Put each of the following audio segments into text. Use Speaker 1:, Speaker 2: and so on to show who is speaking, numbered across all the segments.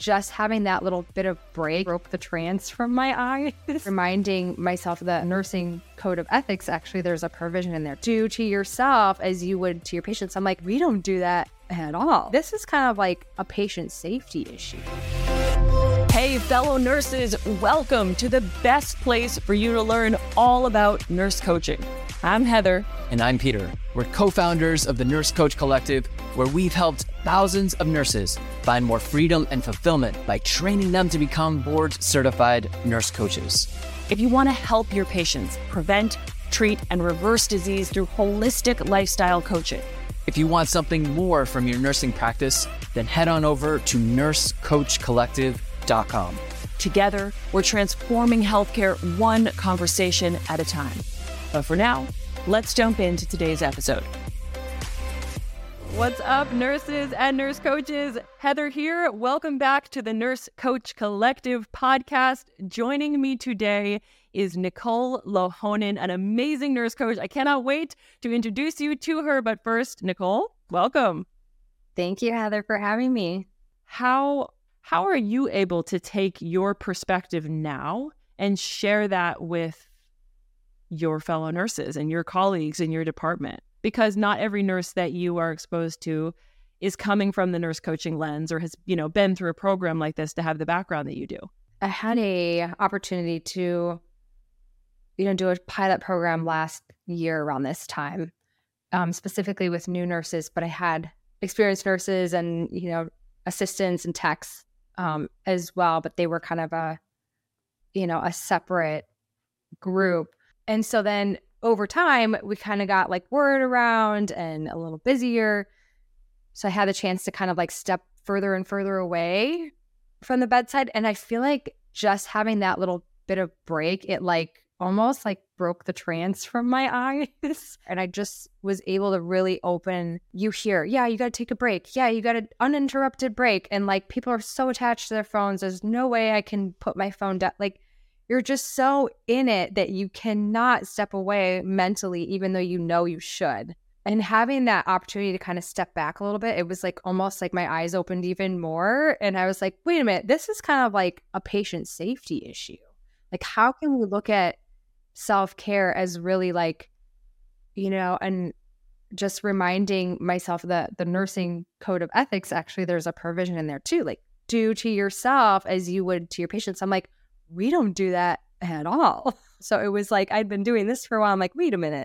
Speaker 1: just having that little bit of break broke the trance from my eyes. Reminding myself the nursing code of ethics, actually, there's a provision in there. Do to yourself as you would to your patients. I'm like, we don't do that at all. This is kind of like a patient safety issue.
Speaker 2: Hey, fellow nurses, welcome to the best place for you to learn all about nurse coaching. I'm Heather.
Speaker 3: And I'm Peter. We're co-founders of the Nurse Coach Collective, where we've helped thousands of nurses find more freedom and fulfillment by training them to become board-certified nurse coaches.
Speaker 2: If you want to help your patients prevent, treat, and reverse disease through holistic lifestyle coaching.
Speaker 3: If you want something more from your nursing practice, then head on over to nursecoachcollective.com.
Speaker 2: Together, we're transforming healthcare one conversation at a time. But for now, let's jump into today's episode. What's up, nurses and nurse coaches? Heather here. Welcome back to the Nurse Coach Collective podcast. Joining me today is Nicole Lohonen, an amazing nurse coach. I cannot wait to introduce you to her. But first, Nicole, welcome.
Speaker 1: Thank you, Heather, for having me.
Speaker 2: How are you able to take your perspective now and share that with your fellow nurses and your colleagues in your department? Because not every nurse that you are exposed to is coming from the nurse coaching lens or has, been through a program like this to have the background that you do.
Speaker 1: I had a opportunity to, do a pilot program last year around this time, specifically with new nurses, but I had experienced nurses and, assistants and techs as well, but they were kind of a separate group. And so then over time, we kind of got word around and a little busier. So I had the chance to kind of step further and further away from the bedside. And I feel like just having that little bit of break, it almost broke the trance from my eyes. And I just was able to really open, you got to take a break. Yeah, you got an uninterrupted break. And people are so attached to their phones. There's no way I can put my phone down. You're just so in it that you cannot step away mentally, even though you should. And having that opportunity to kind of step back a little bit, it was almost my eyes opened even more. And I was like, wait a minute, this is kind of a patient safety issue. How can we look at self-care as really and just reminding myself that the nursing code of ethics, actually, there's a provision in there too. Do to yourself as you would to your patients. I'm like, we don't do that at all. So it was I'd been doing this for a while. I'm like, wait a minute.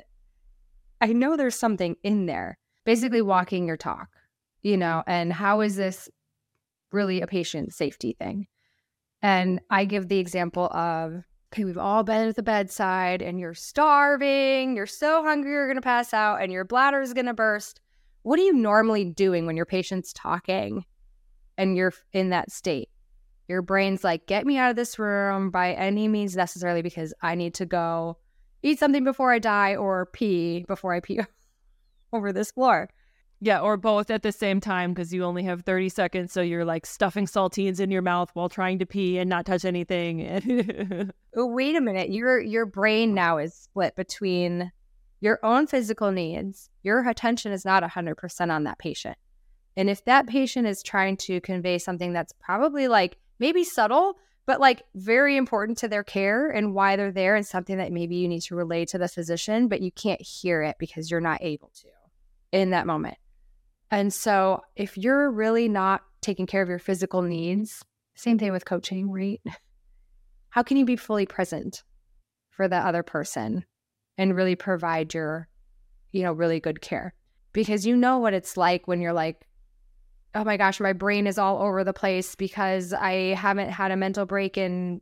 Speaker 1: I know there's something in there. Basically walking your talk, and how is this really a patient safety thing? And I give the example of, okay, we've all been at the bedside and you're starving. You're so hungry you're going to pass out and your bladder is going to burst. What are you normally doing when your patient's talking and you're in that state? Your brain's get me out of this room by any means necessarily because I need to go eat something before I die or pee before I pee over this floor.
Speaker 2: Yeah, or both at the same time because you only have 30 seconds. So you're stuffing saltines in your mouth while trying to pee and not touch anything.
Speaker 1: Oh, wait a minute. Your brain now is split between your own physical needs. Your attention is not 100% on that patient. And if that patient is trying to convey something that's probably maybe subtle, but very important to their care and why they're there, and something that maybe you need to relay to the physician, but you can't hear it because you're not able to in that moment. And so if you're really not taking care of your physical needs, same thing with coaching, right? How can you be fully present for the other person and really provide your, really good care? Because what it's like when you're oh my gosh, my brain is all over the place because I haven't had a mental break in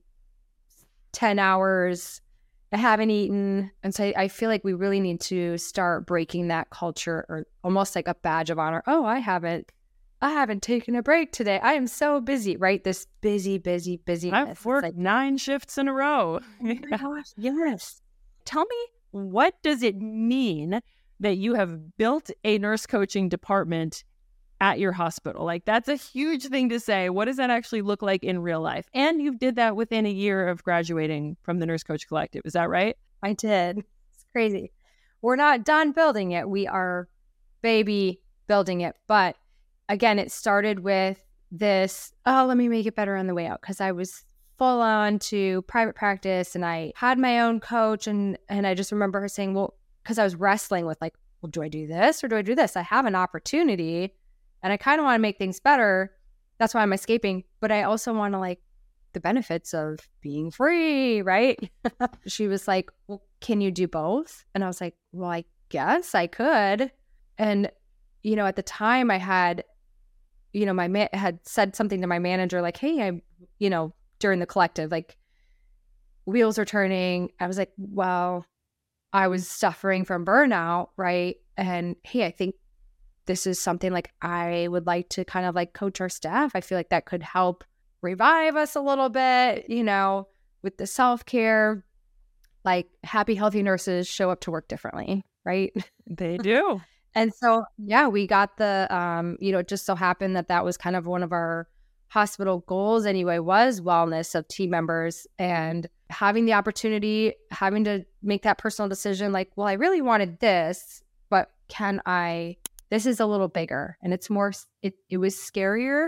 Speaker 1: 10 hours. I haven't eaten. And so I feel we really need to start breaking that culture, or almost a badge of honor. Oh, I haven't taken a break today. I am so busy, right? This busyness.
Speaker 2: I've worked 9 shifts in a row.
Speaker 1: Oh my gosh, yes.
Speaker 2: Tell me, what does it mean that you have built a nurse coaching department at your hospital? That's a huge thing to say. What does that actually look like in real life? And you did that within a year of graduating from the Nurse Coach Collective. Is that right?
Speaker 1: I did. It's crazy. We're not done building it. We are baby building it. But again, it started with this, oh, let me make it better on the way out. Because I was full on to private practice and I had my own coach. And I just remember her saying, well, because I was wrestling with like, well, do I do this or do I do this? I have an opportunity and I kind of want to make things better. That's why I'm escaping. But I also want to like the benefits of being free, right? She was like, well, can you do both? And I was like, well, I guess I could. And, you know, at the time I had, you know, had said something to my manager, like, hey, I'm, you know, during the collective, like wheels are turning. I was like, well, I was suffering from burnout, right? And hey, I think this is something like I would like to kind of like coach our staff. I feel like that could help revive us a little bit, you know, with the self-care. Like happy, healthy nurses show up to work differently, right?
Speaker 2: They do.
Speaker 1: And so, yeah, we got the, you know, it just so happened that was kind of one of our hospital goals anyway, was wellness of team members and having the opportunity, having to make that personal decision like, well, I really wanted this, but this is a little bigger and it's more, it was scarier.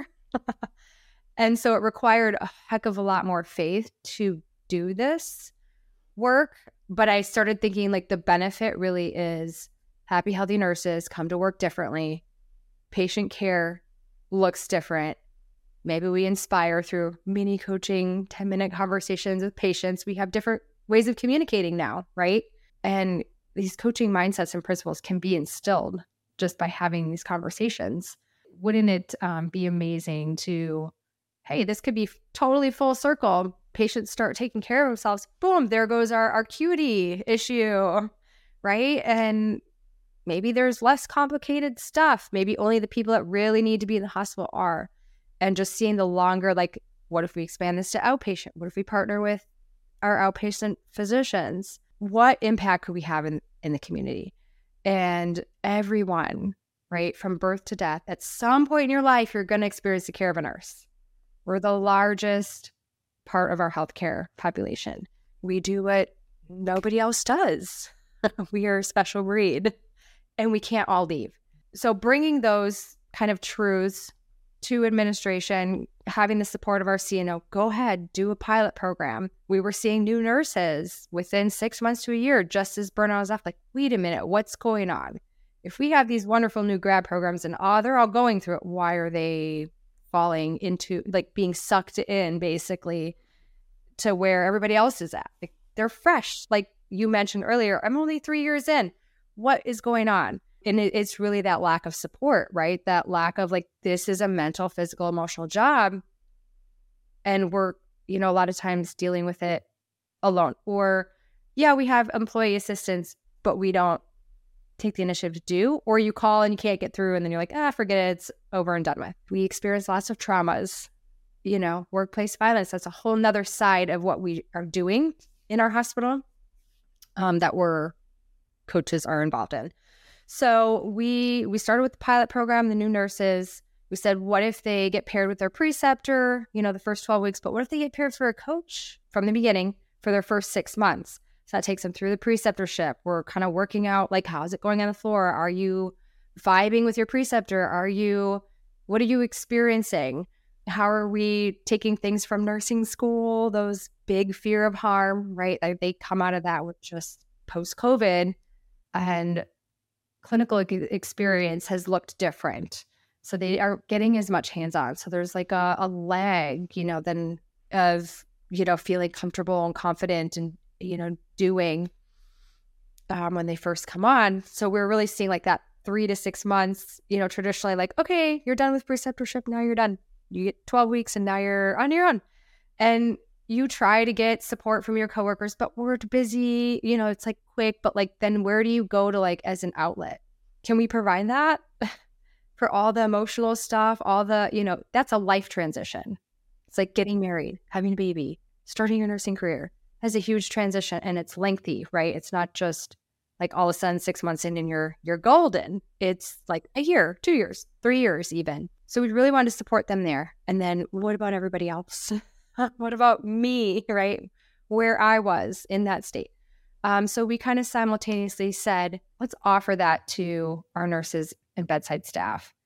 Speaker 1: And so it required a heck of a lot more faith to do this work. But I started thinking like the benefit really is happy, healthy nurses come to work differently. Patient care looks different. Maybe we inspire through mini coaching, 10-minute conversations with patients. We have different ways of communicating now, right? And these coaching mindsets and principles can be instilled just by having these conversations. Wouldn't it be amazing to, hey, this could be totally full circle. Patients start taking care of themselves. Boom, there goes our acuity issue, right? And maybe there's less complicated stuff. Maybe only the people that really need to be in the hospital are. And just seeing the longer, like, what if we expand this to outpatient? What if we partner with our outpatient physicians? What impact could we have in the community? And everyone, right, from birth to death, at some point in your life, you're going to experience the care of a nurse. We're the largest part of our healthcare population. We do what nobody else does. We are a special breed, and we can't all leave. So bringing those kind of truths to administration, having the support of our CNO, go ahead, do a pilot program. We were seeing new nurses within 6 months to a year, just as burnout was off. Like, wait a minute, what's going on? If we have these wonderful new grad programs and they're all going through it, why are they falling into, like, being sucked in basically to where everybody else is at? Like, they're fresh. Like you mentioned earlier, I'm only 3 years in. What is going on? And it's really that lack of support, right? That lack of like, this is a mental, physical, emotional job. And we're, you know, a lot of times dealing with it alone. Or, yeah, we have employee assistance, but we don't take the initiative to do. Or you call and you can't get through and then you're like, forget it, it's over and done with. We experience lots of traumas, you know, workplace violence. That's a whole nother side of what we are doing in our hospital that we're coaches are involved in. So we started with the pilot program, the new nurses. We said, what if they get paired with their preceptor, you know, the first 12 weeks, but what if they get paired for a coach from the beginning for their first 6 months? So that takes them through the preceptorship. We're kind of working out, like, how's it going on the floor? Are you vibing with your preceptor? What are you experiencing? How are we taking things from nursing school, those big fear of harm, right? They come out of that with just post-COVID, and clinical experience has looked different. So they are getting as much hands-on. So there's like a lag, you know, then of, you know, feeling comfortable and confident and, you know, doing when they first come on. So we're really seeing like that 3 to 6 months, you know, traditionally like, okay, you're done with preceptorship. Now you're done. You get 12 weeks and now you're on your own. And you try to get support from your coworkers, but we're busy, you know, it's like quick, but like, then where do you go to like as an outlet? Can we provide that for all the emotional stuff, all the, you know, that's a life transition. It's like getting married, having a baby, starting your nursing career has a huge transition and it's lengthy, right? It's not just like all of a sudden 6 months in and you're golden. It's like a year, 2 years, 3 years even. So we really wanted to support them there. And then what about everybody else? What about me, right? Where I was in that state. So we kind of simultaneously said, let's offer that to our nurses and bedside staff.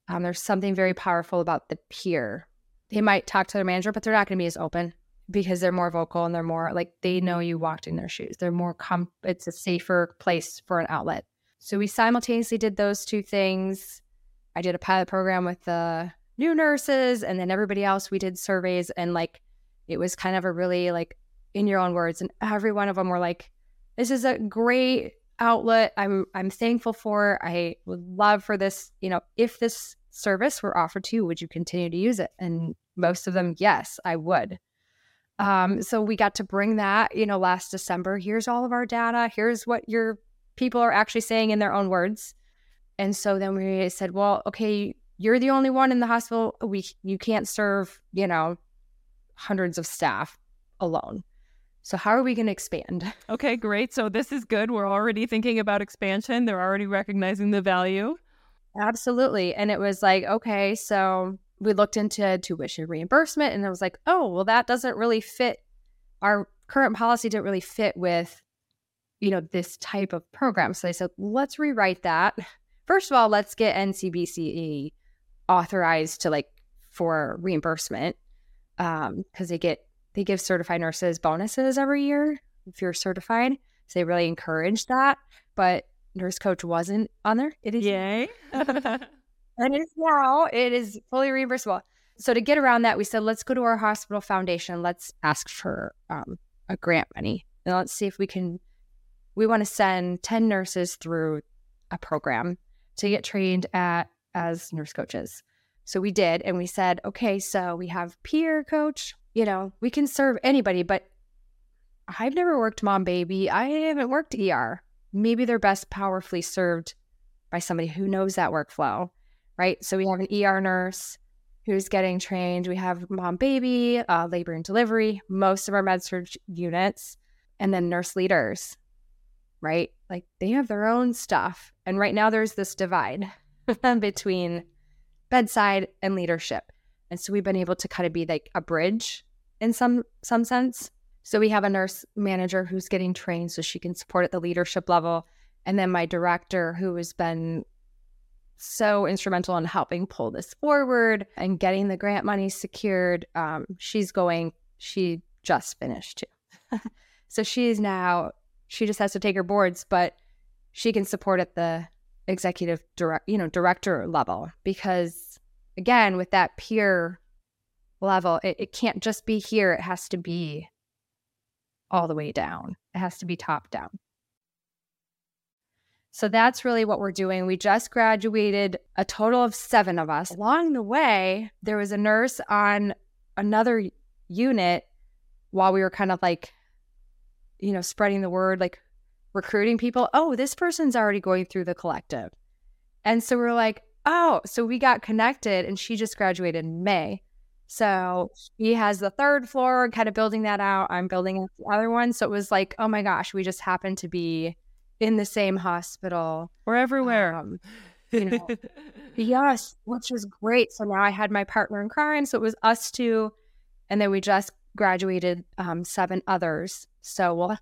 Speaker 1: There's something very powerful about the peer. They might talk to their manager, but they're not going to be as open because they're more vocal and they're more like, they know you walked in their shoes. They're more, it's a safer place for an outlet. So we simultaneously did those two things. I did a pilot program with the new nurses, and then everybody else, we did surveys, and like, it was kind of a really like in your own words. And every one of them were like, this is a great outlet. I'm thankful for. I would love for this, if this service were offered to you, would you continue to use it? And most of them, yes, I would. So we got to bring that, last December. Here's all of our data. Here's what your people are actually saying in their own words. And so then we said, well, okay, you're the only one in the hospital. You can't serve, hundreds of staff alone. So how are we going to expand?
Speaker 2: Okay, great. So this is good. We're already thinking about expansion. They're already recognizing the value.
Speaker 1: Absolutely. And it was like, okay, so we looked into tuition reimbursement, and it was like, oh, well, that doesn't really fit. Our current policy didn't really fit with, this type of program. So they said, let's rewrite that. First of all, let's get NCBCE authorized to for reimbursement, because they give certified nurses bonuses every year if you're certified. So they really encourage that. But Nurse Coach wasn't on there. It is.
Speaker 2: Yay.
Speaker 1: And it is now. It is fully reimbursable. So to get around that, we said, let's go to our hospital foundation. Let's ask for a grant money. And let's see if we want to send 10 nurses through a program to get trained as nurse coaches. So we did. And we said, okay, so we have peer coach. We can serve anybody, but I've never worked mom baby. I haven't worked ER. Maybe they're best powerfully served by somebody who knows that workflow, right? So we have an ER nurse who's getting trained. We have mom baby, labor and delivery, most of our med-surg units, and then nurse leaders, right? Like they have their own stuff. And right now there's this divide between bedside and leadership. And so we've been able to kind of be like a bridge in some sense. So we have a nurse manager who's getting trained so she can support at the leadership level. And then my director, who has been so instrumental in helping pull this forward and getting the grant money secured. She just finished too. So she just has to take her boards, but she can support at the executive director level, because again, with that peer level, it can't just be here. It has to be all the way down. It has to be top down. So that's really what we're doing. We just graduated a total of 7 of us. Along the way, there was a nurse on another unit while we were kind of spreading the word, recruiting people. Oh, this person's already going through the collective. And so we're like, oh, so we got connected, and she just graduated in May. So she has the 3rd floor, kind of building that out. I'm building out the other one. So it was like, oh my gosh, we just happened to be in the same hospital.
Speaker 2: We're everywhere.
Speaker 1: Yes, which was great. So now I had my partner in crime. So it was us 2. And then we just graduated 7 others. So we'll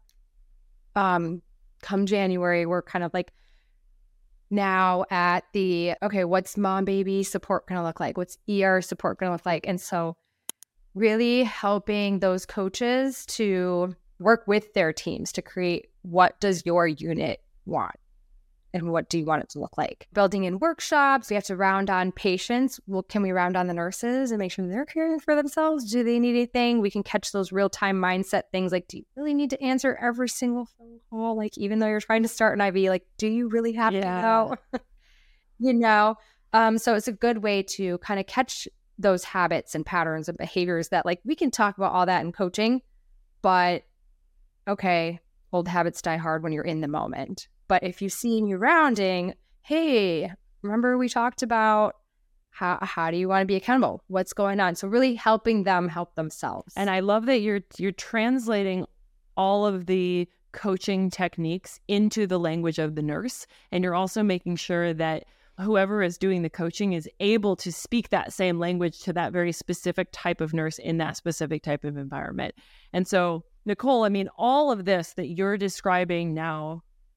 Speaker 1: come January, we're kind of now at what's mom baby support going to look like? What's ER support going to look like? And so really helping those coaches to work with their teams to create, what does your unit want? And what do you want it to look like? Building in workshops, we have to round on patients. Well, can we round on the nurses and make sure they're caring for themselves? Do they need anything? We can catch those real-time mindset things do you really need to answer every single phone call? Even though you're trying to start an IV, do you really have to know? So it's a good way to kind of catch those habits and patterns and behaviors that we can talk about all that in coaching, but okay, old habits die hard when you're in the moment. But if you see me rounding, hey, remember we talked about how do you want to be accountable? What's going on? So really helping them help themselves.
Speaker 2: And I love that you're translating all of the coaching techniques into the language of the nurse. And you're also making sure that whoever is doing the coaching is able to speak that same language to that very specific type of nurse in that specific type of environment. And so, Nicole, all of this that you're describing now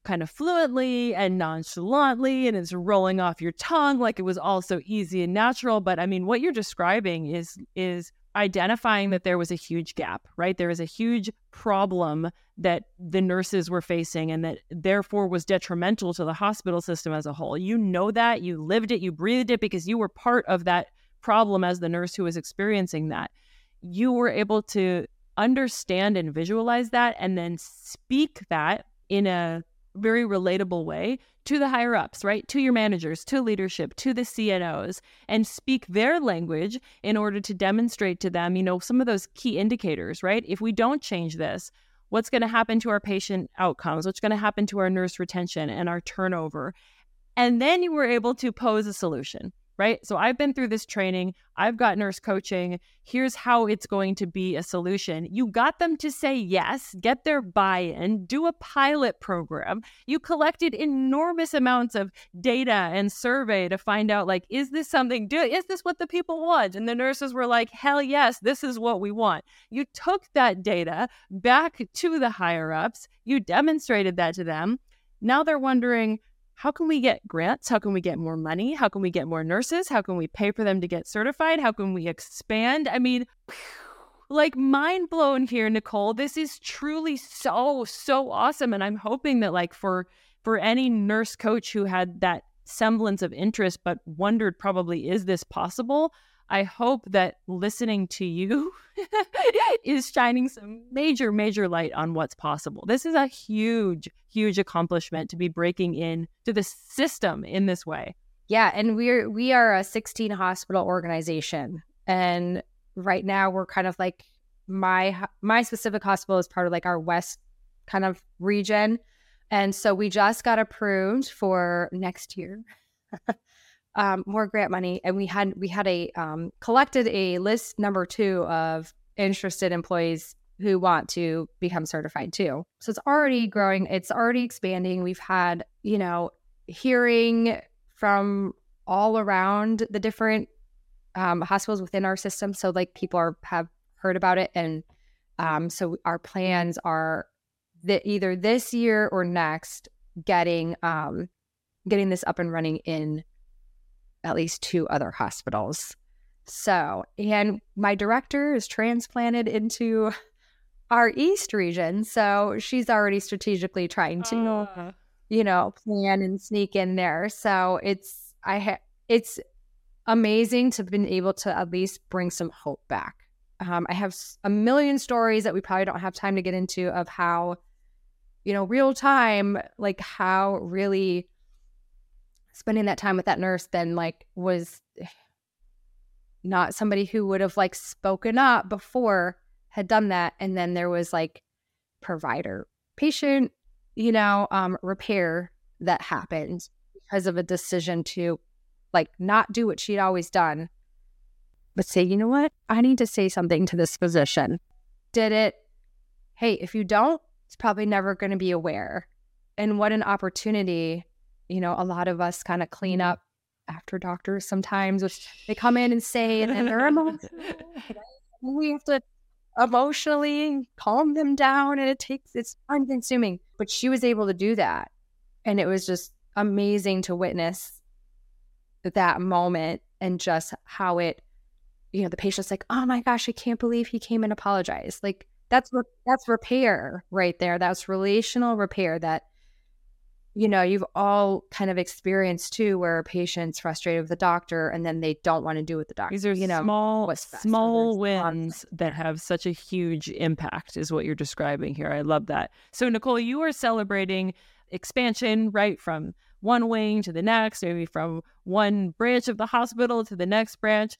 Speaker 2: kind of fluently and nonchalantly, and it's rolling off your tongue like it was all so easy and natural. But I mean, what you're describing is identifying that there was a huge gap, right? There is a huge problem that the nurses were facing and that therefore was detrimental to the hospital system as a whole. You know that, you lived it, you breathed it because you were part of that problem as the nurse who was experiencing that. You were able to understand and visualize that and then speak that in a very relatable way to the higher ups, right? To your managers, to leadership, to the CNOs, and speak their language in order to demonstrate to them, some of those key indicators, right? If we don't change this, what's going to happen to our patient outcomes? What's going to happen to our nurse retention and our turnover? And then you were able to pose a solution, right? So I've been through this training. I've got nurse coaching. Here's how it's going to be a solution. You got them to say yes, get their buy-in, do a pilot program. You collected enormous amounts of data and survey to find out, like, is this what the people want? And the nurses were like, hell yes, this is what we want. You took that data back to the higher ups. You demonstrated that to them. Now they're wondering, how can we get grants? How can we get more money? How can we get more nurses? How can we pay for them to get certified? How can we expand? I mean, like, mind blown here, Nicole. This is truly so awesome. And I'm hoping that, like, for any nurse coach who had that semblance of interest but wondered probably, is this possible? I hope that listening to you is shining some major light on what's possible. This is a huge accomplishment to be breaking in to the system in this way.
Speaker 1: Yeah, and we are a 16 hospital organization, and right now we're kind of like my specific hospital is part of like our west kind of region, and so we just got approved for next year. More grant money, and we had collected a list number 2 of interested employees who want to become certified too. So it's already growing, it's already expanding. We've had hearing from all around the different hospitals within our system. So like people have heard about it, and so our plans are that either this year or next getting this up and running in at least 2 other hospitals. So, and my director is transplanted into our East region. So she's already strategically trying to, plan and sneak in there. So it's amazing to have been able to at least bring some hope back. I have a million stories that we probably don't have time to get into of how, real time, like how really spending that time with that nurse then like was not somebody who would have like spoken up before had done that. And then there was like provider patient, repair that happened because of a decision to like not do what she'd always done, but say, you know what, I need to say something to this physician. Did it. Hey, if you don't, it's probably never going to be aware. And what an opportunity. A lot of us kind of clean up after doctors sometimes, which they come in and say, and then they're emotional. We have to emotionally calm them down, and it's time consuming. But she was able to do that. And it was just amazing to witness that moment and just how it, the patient's like, oh my gosh, I can't believe he came and apologized. Like that's repair right there. That's relational repair that, you've all kind of experienced too, where a patient's frustrated with the doctor and then they don't want to do what the doctor.
Speaker 2: These are small wins that have such a huge impact is what you're describing here. I love that. So Nicole, you are celebrating expansion, right? From one wing to the next, maybe from one branch of the hospital to the next branch.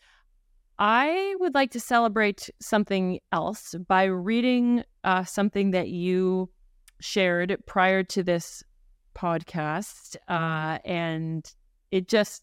Speaker 2: I would like to celebrate something else by reading something that you shared prior to this podcast, and it just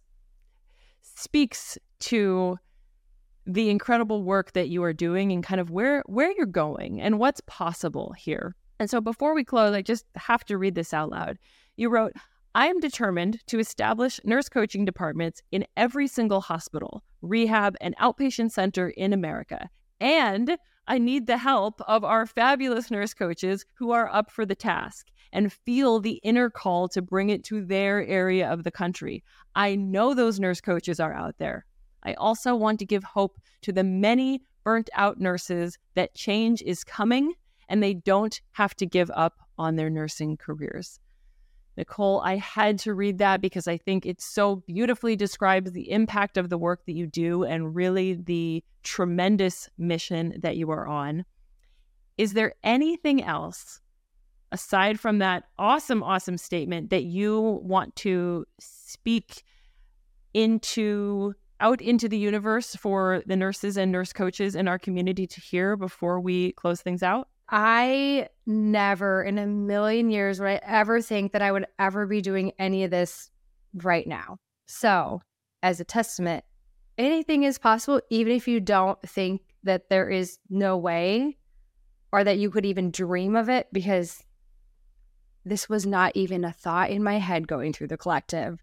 Speaker 2: speaks to the incredible work that you are doing and kind of where you're going and what's possible here. And so before we close, I just have to read this out loud. You wrote, I am determined to establish nurse coaching departments in every single hospital, rehab, and outpatient center in America. And I need the help of our fabulous nurse coaches who are up for the task and feel the inner call to bring it to their area of the country. I know those nurse coaches are out there. I also want to give hope to the many burnt out nurses that change is coming and they don't have to give up on their nursing careers. Nicole, I had to read that because I think it so beautifully describes the impact of the work that you do and really the tremendous mission that you are on. Is there anything else aside from that awesome, awesome statement that you want to speak out into the universe for the nurses and nurse coaches in our community to hear before we close things out?
Speaker 1: I never in a million years would I ever think that I would ever be doing any of this right now. So, as a testament, anything is possible, even if you don't think that there is no way or that you could even dream of it, because this was not even a thought in my head going through the collective.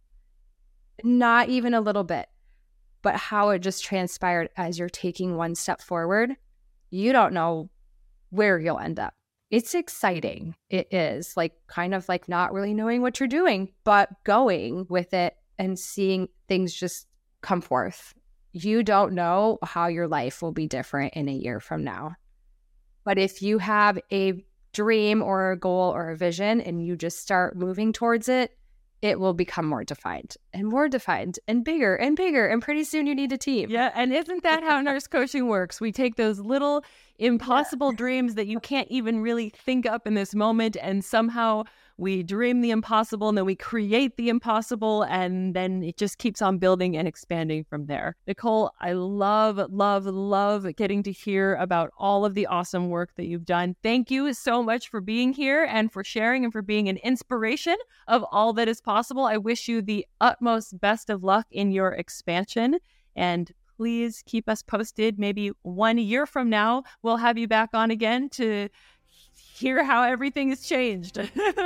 Speaker 1: Not even a little bit. But how it just transpired as you're taking one step forward, you don't know where you'll end up. It's exciting. It is kind of like not really knowing what you're doing, but going with it and seeing things just come forth. You don't know how your life will be different in a year from now. But if you have a dream or a goal or a vision and you just start moving towards it, it will become more defined and bigger, and pretty soon you need a team.
Speaker 2: Yeah, and isn't that how nurse coaching works? We take those little impossible dreams that you can't even really think up in this moment, and somehow we dream the impossible, and then we create the impossible, and then it just keeps on building and expanding from there. Nicole, I love, love, love getting to hear about all of the awesome work that you've done. Thank you so much for being here and for sharing and for being an inspiration of all that is possible. I wish you the utmost best of luck in your expansion, and please keep us posted. Maybe 1 year from now, we'll have you back on again to hear how everything has changed.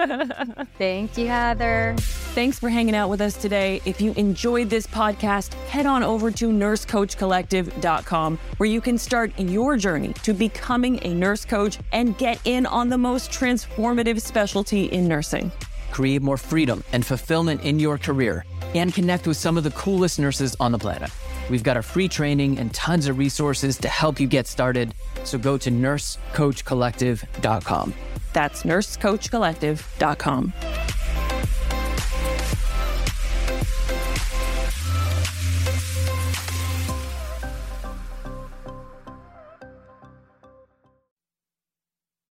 Speaker 1: Thank you, Heather.
Speaker 2: Thanks for hanging out with us today. If you enjoyed this podcast, head on over to nursecoachcollective.com, where you can start your journey to becoming a nurse coach and get in on the most transformative specialty in nursing.
Speaker 3: Create more freedom and fulfillment in your career and connect with some of the coolest nurses on the planet. We've got a free training and tons of resources to help you get started. So go to nursecoachcollective.com.
Speaker 2: That's nursecoachcollective.com.